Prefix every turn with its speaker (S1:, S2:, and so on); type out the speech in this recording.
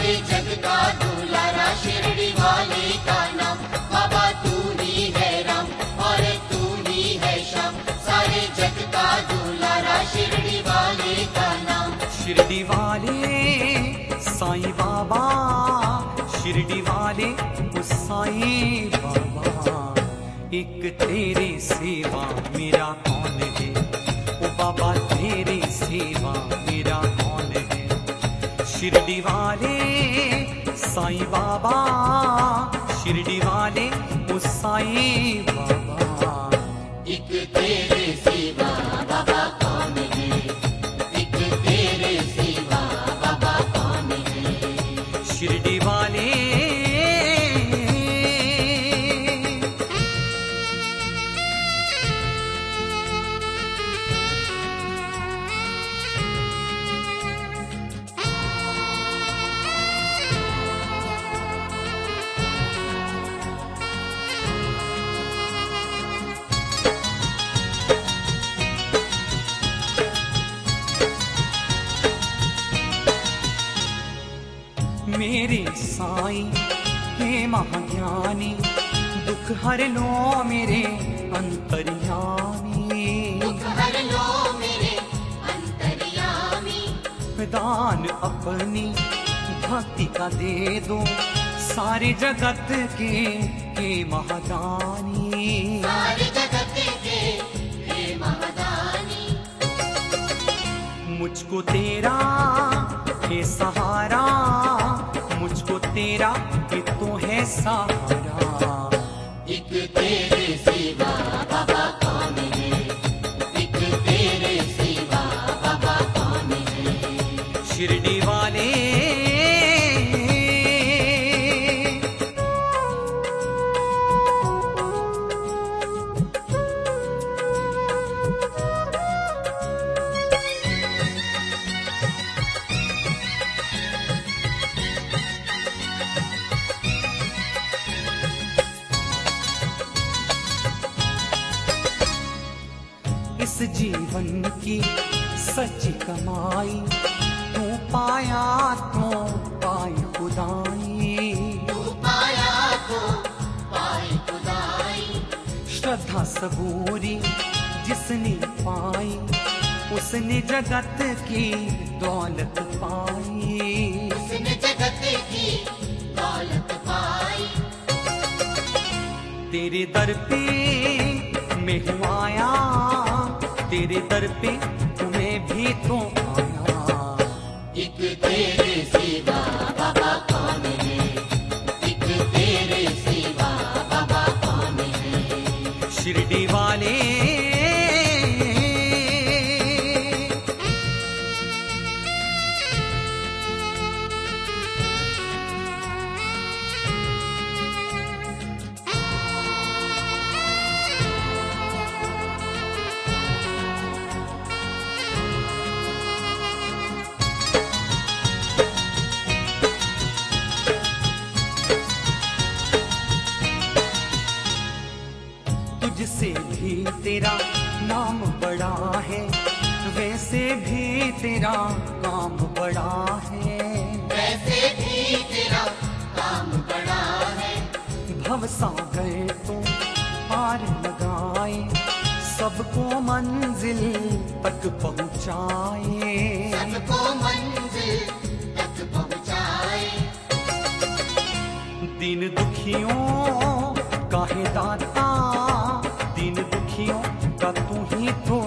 S1: सारे जग का दुलारा शिरडी वाले का नाम, बाबा तू ही है राम और तू ही है श्याम, सारे जग का दुलारा शिरडी वाले का नाम।
S2: शिरडी वाले साईं बाबा, शिरडी वाले ओ साईं बाबा, एक तेरी सेवा मेरा कौन है, ओ बाबा तेरी सेवा मेरा कौन है। शिरडी वाले साईं बाबा, शिरडी वाले ओ साईं बाबा,
S1: एक तेरे सिवा बाबा कौन है, एक तेरे सिवा बाबा कौन है।
S2: शिरडी वाले मेरे साईं हे महाज्ञानी, दुख हर लो मेरे अंतर्यामी,
S1: दुख हर लो मेरे अंतर्यामी।
S2: दान अपनी भक्ति का दे दो सारे जगत के महादानी,
S1: सारे जगत के हे महादानी।
S2: मुझको तेरा है सहारा, मुझको तेरा ये तो है सहारा।
S1: एक तेरे सिवा बाबा कौन है, एक तेरे सिवा बाबा कौन है।
S2: शिरडी वाले इस जीवन की सच्ची कमाई, तू पाया तो पाई खुदाई,
S1: तू पाया तो पाई खुदाई।
S2: श्रद्धा सबूरी जिसने पाई, उसने जगत की दौलत पाई,
S1: उसने जगत की दौलत पाई।
S2: तेरे दर पे मैं हूँ आया, तेरे दर पे तुम्हें भी तो आया।
S1: एक तेरे सिवा बाबा कौन है, एक तेरे सिवा बाबा कौन है।
S2: शिरडी वाले तुझसे भी तेरा नाम बड़ा है, वैसे भी तेरा काम बड़ा है,
S1: वैसे भी तेरा काम बड़ा है।
S2: भव सागर तो पार लगाए, सबको मंजिल तक पहुँचाए,
S1: सबको मंजिल तक पहुँचाए।
S2: दीन दुखियों का है दाता, दीन दुखियों का तू ही तो